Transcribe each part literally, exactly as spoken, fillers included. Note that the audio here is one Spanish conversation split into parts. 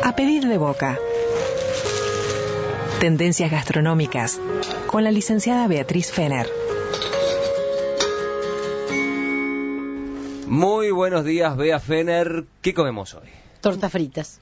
A pedir de boca. Tendencias gastronómicas con la licenciada Beatriz Fener. Muy buenos días, Bea Fener. ¿Qué comemos hoy? Tortas fritas.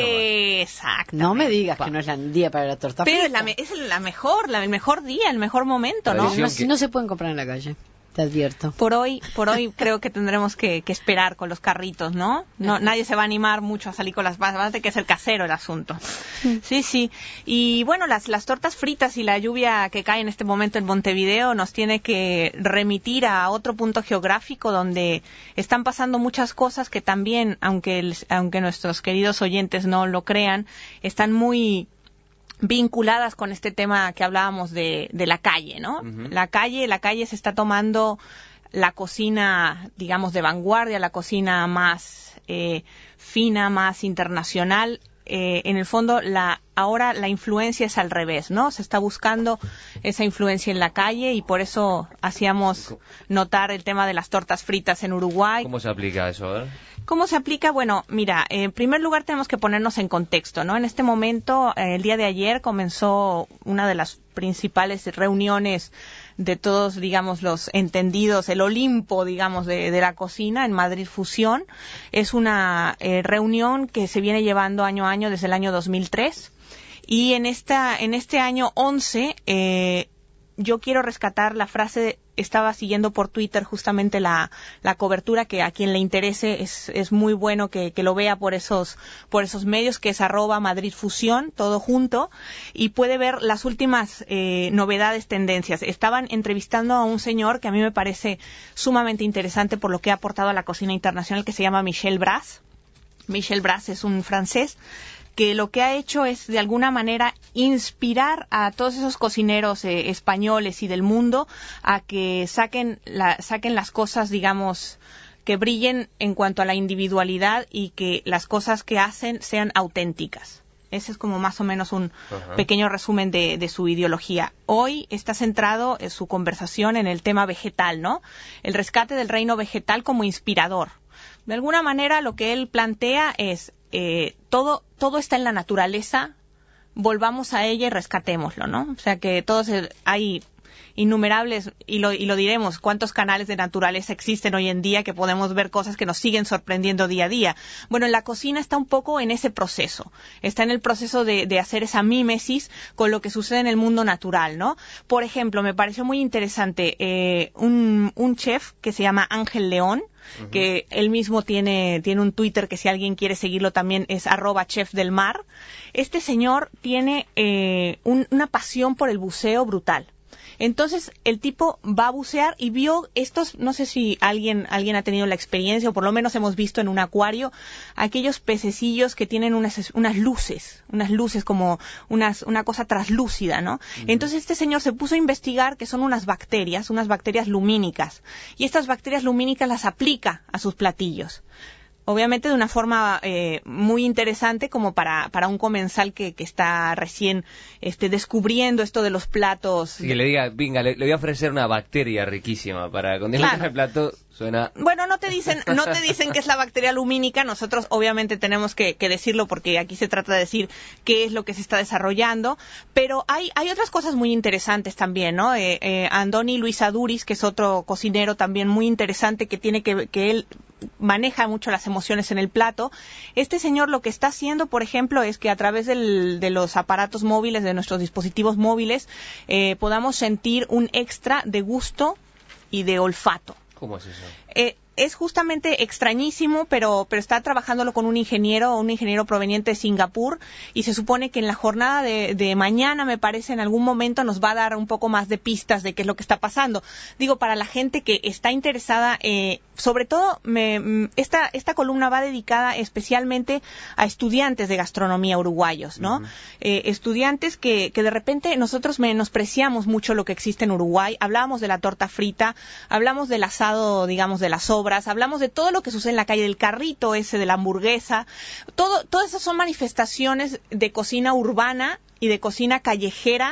Exacto. No me digas pa. que no es el día para la torta Pero frita. Pero es, la, es la mejor, la, el mejor día, el mejor momento, ¿no? No, que... no se pueden comprar en la calle. Te advierto. Por hoy, por hoy creo que tendremos que, que esperar con los carritos, ¿no? No, nadie se va a animar mucho a salir con las basas, de que es el casero el asunto. Sí, sí. Y bueno, las, las tortas fritas y la lluvia que cae en este momento en Montevideo nos tiene que remitir a otro punto geográfico donde están pasando muchas cosas que también, aunque, el, aunque nuestros queridos oyentes no lo crean, están muy vinculadas con este tema que hablábamos de, de la calle, ¿no? Uh-huh. La calle, la calle se está tomando la cocina, digamos, de vanguardia, la cocina más eh, fina, más internacional. Eh, en el fondo, la ahora la influencia es al revés, ¿no? Se está buscando esa influencia en la calle y por eso hacíamos notar el tema de las tortas fritas en Uruguay. ¿Cómo se aplica eso? ¿eh? ¿Cómo se aplica? Bueno, mira, en primer lugar tenemos que ponernos en contexto, ¿no? En este momento, eh, el día de ayer comenzó una de las principales reuniones de todos, digamos, los entendidos, el Olimpo, digamos, de, de la cocina en Madrid Fusión. Es una eh, reunión que se viene llevando año a año desde el año dos mil tres. Y en esta, en este año once, eh, yo quiero rescatar la frase, estaba siguiendo por Twitter justamente la, la cobertura, que a quien le interese es, es muy bueno que, que lo vea por esos, por esos medios, que es arroba Madrid Fusión, todo junto, y puede ver las últimas eh, novedades, tendencias. Estaban entrevistando a un señor que a mí me parece sumamente interesante por lo que ha aportado a la cocina internacional, que se llama Michel Bras. Michel Bras es un francés que lo que ha hecho es, de alguna manera, inspirar a todos esos cocineros eh, españoles y del mundo a que saquen, la, saquen las cosas, digamos, que brillen en cuanto a la individualidad y que las cosas que hacen sean auténticas. Ese es como más o menos un uh-huh. pequeño resumen de, de su ideología. Hoy está centrado en su conversación en el tema vegetal, ¿no? El rescate del reino vegetal como inspirador. De alguna manera, lo que él plantea es eh, todo todo está en la naturaleza, volvamos a ella y rescatémoslo, ¿no? O sea que todos eh, hay innumerables, y lo, y lo diremos, cuántos canales de naturaleza existen hoy en día que podemos ver cosas que nos siguen sorprendiendo día a día. Bueno, en la cocina está un poco en ese proceso, está en el proceso de, de hacer esa mímesis con lo que sucede en el mundo natural, ¿no? Por ejemplo, me pareció muy interesante eh, un, un chef que se llama Ángel León, uh-huh. que él mismo tiene, tiene un Twitter que si alguien quiere seguirlo también es arroba chef del mar. Este señor tiene eh, un, una pasión por el buceo brutal. Entonces, el tipo va a bucear y vio estos, no sé si alguien alguien ha tenido la experiencia, o por lo menos hemos visto en un acuario, aquellos pececillos que tienen unas unas luces, unas luces como unas una cosa traslúcida, ¿no? Uh-huh. Entonces, este señor se puso a investigar que son unas bacterias, unas bacterias lumínicas, y estas bacterias lumínicas las aplica a sus platillos. Obviamente de una forma eh, muy interesante como para, para un comensal que, que está recién este, descubriendo esto de los platos. Sí, que le diga, venga, le, le voy a ofrecer una bacteria riquísima para cuando claro. el plato suena... Bueno, no te dicen no te dicen que es la bacteria lumínica, nosotros obviamente tenemos que, que decirlo porque aquí se trata de decir qué es lo que se está desarrollando, pero hay hay otras cosas muy interesantes también, ¿no? Eh, eh, Andoni Luis Aduris, que es otro cocinero también muy interesante que tiene que, que él maneja mucho las emociones en el plato. Este señor lo que está haciendo, por ejemplo, es que a través del, de los aparatos móviles, de nuestros dispositivos móviles, eh, podamos sentir un extra de gusto y de olfato. ¿Cómo es eso? Eh, es justamente extrañísimo, pero pero está trabajándolo con un ingeniero, un ingeniero proveniente de Singapur, y se supone que en la jornada de, de mañana, me parece, en algún momento nos va a dar un poco más de pistas de qué es lo que está pasando. Digo, para la gente que está interesada, eh, sobre todo, me, esta esta columna va dedicada especialmente a estudiantes de gastronomía uruguayos, ¿no? Uh-huh. Eh, estudiantes que, que de repente nosotros menospreciamos mucho lo que existe en Uruguay. Hablábamos de la torta frita, hablamos del asado, digamos, de las obras, hablamos de todo lo que sucede en la calle, del carrito ese, de la hamburguesa, todo, todas esas son manifestaciones de cocina urbana y de cocina callejera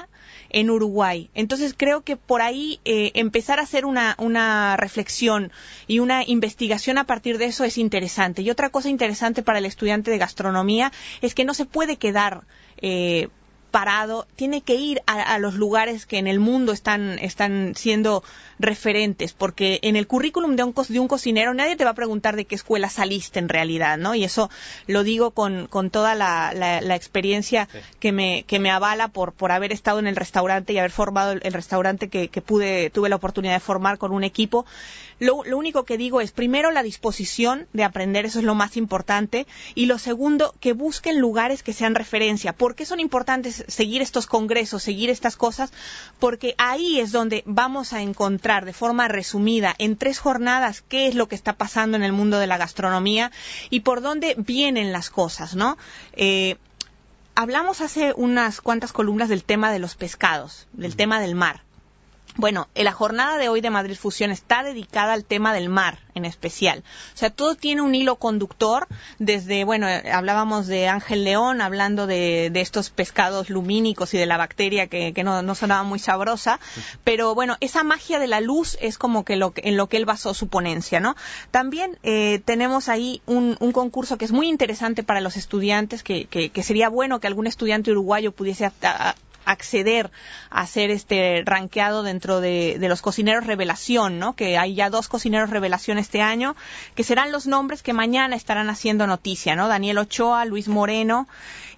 en Uruguay. Entonces creo que por ahí eh, empezar a hacer una, una reflexión y una investigación a partir de eso es interesante. Y otra cosa interesante para el estudiante de gastronomía es que no se puede quedar eh, parado, tiene que ir a, a los lugares que en el mundo están, están siendo referentes, porque en el currículum de un, co de un cocinero nadie te va a preguntar de qué escuela saliste en realidad, ¿no? Y eso lo digo con, con toda la, la, la experiencia sí. que me que me avala por, por haber estado en el restaurante y haber formado el, el restaurante que, que pude tuve la oportunidad de formar con un equipo. Lo, lo único que digo es, primero, la disposición de aprender, eso es lo más importante, y lo segundo, que busquen lugares que sean referencia. ¿Por qué son importantes seguir estos congresos, seguir estas cosas? Porque ahí es donde vamos a encontrar de forma resumida, en tres jornadas, qué es lo que está pasando en el mundo de la gastronomía y por dónde vienen las cosas, ¿no? Eh, hablamos hace unas cuantas columnas del tema de los pescados, del tema del mar. Bueno, la jornada de hoy de Madrid Fusión está dedicada al tema del mar en especial. O sea, todo tiene un hilo conductor desde, bueno, hablábamos de Ángel León, hablando de, de estos pescados lumínicos y de la bacteria que, que no, no sonaba muy sabrosa, pero bueno, esa magia de la luz es como que, lo que en lo que él basó su ponencia, ¿no? También eh, tenemos ahí un, un concurso que es muy interesante para los estudiantes, que, que, que sería bueno que algún estudiante uruguayo pudiese a, a, acceder a ser este rankeado dentro de, de los cocineros revelación, ¿no? Que hay ya dos cocineros revelación este año, que serán los nombres que mañana estarán haciendo noticia, ¿no? Daniel Ochoa, Luis Moreno,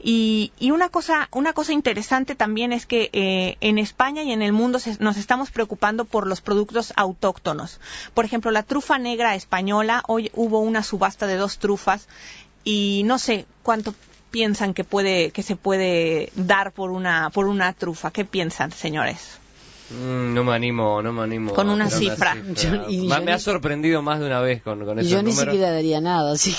y, y una cosa, una cosa interesante también es que eh, en España y en el mundo se, nos estamos preocupando por los productos autóctonos. Por ejemplo, la trufa negra española, hoy hubo una subasta de dos trufas y no sé cuánto piensan que puede que se puede dar por una por una trufa. ¿Qué piensan, señores? Mm, no me animo, no me animo. Con una cifra. Una cifra. Yo, y me, yo me ni, ha sorprendido más de una vez con, con esos yo números. Yo ni siquiera daría nada, así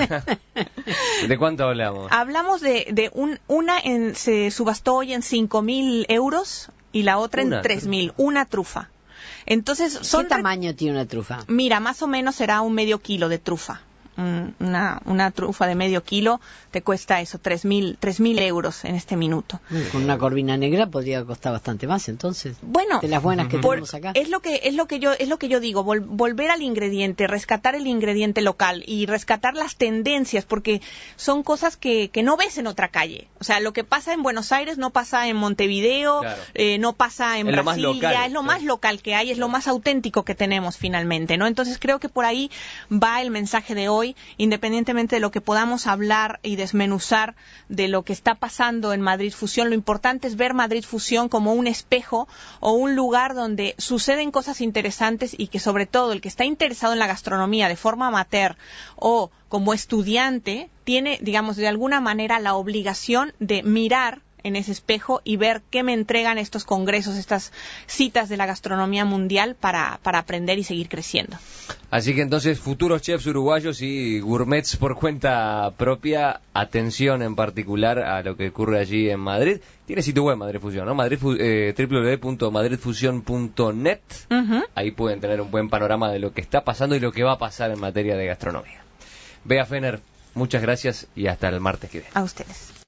que... ¿De cuánto hablamos? Hablamos de, de un, una en, se subastó hoy en cinco mil euros y la otra una en tres mil. Una trufa. Entonces, son ¿qué tamaño tiene una trufa? Mira, más o menos será un medio kilo de trufa. Una, una trufa de medio kilo te cuesta eso, tres mil euros en este minuto. Con una corvina negra podría costar bastante más, entonces. Bueno, de las buenas que por, tenemos acá. Es lo que es lo que yo es lo que yo digo, vol, volver al ingrediente, rescatar el ingrediente local y rescatar las tendencias, porque son cosas que, que no ves en otra calle. O sea, lo que pasa en Buenos Aires no pasa en Montevideo, claro. eh, no pasa en es Brasilia, lo local, es lo sí. más local que hay, es lo más auténtico que tenemos finalmente, ¿no? Entonces creo que por ahí va el mensaje de hoy. Independientemente de lo que podamos hablar y desmenuzar de lo que está pasando en Madrid Fusión, lo importante es ver Madrid Fusión como un espejo o un lugar donde suceden cosas interesantes y que sobre todo el que está interesado en la gastronomía de forma amateur o como estudiante tiene, digamos, de alguna manera la obligación de mirar en ese espejo y ver qué me entregan estos congresos, estas citas de la gastronomía mundial para, para aprender y seguir creciendo. Así que entonces, futuros chefs uruguayos y gourmets por cuenta propia, atención en particular a lo que ocurre allí en Madrid. Tiene sitio web Madrid Fusión, ¿no? Madrid, eh, w w w punto madrid fusión punto net. Uh-huh. Ahí pueden tener un buen panorama de lo que está pasando y lo que va a pasar en materia de gastronomía. Bea Fener, muchas gracias y hasta el martes que viene. A ustedes.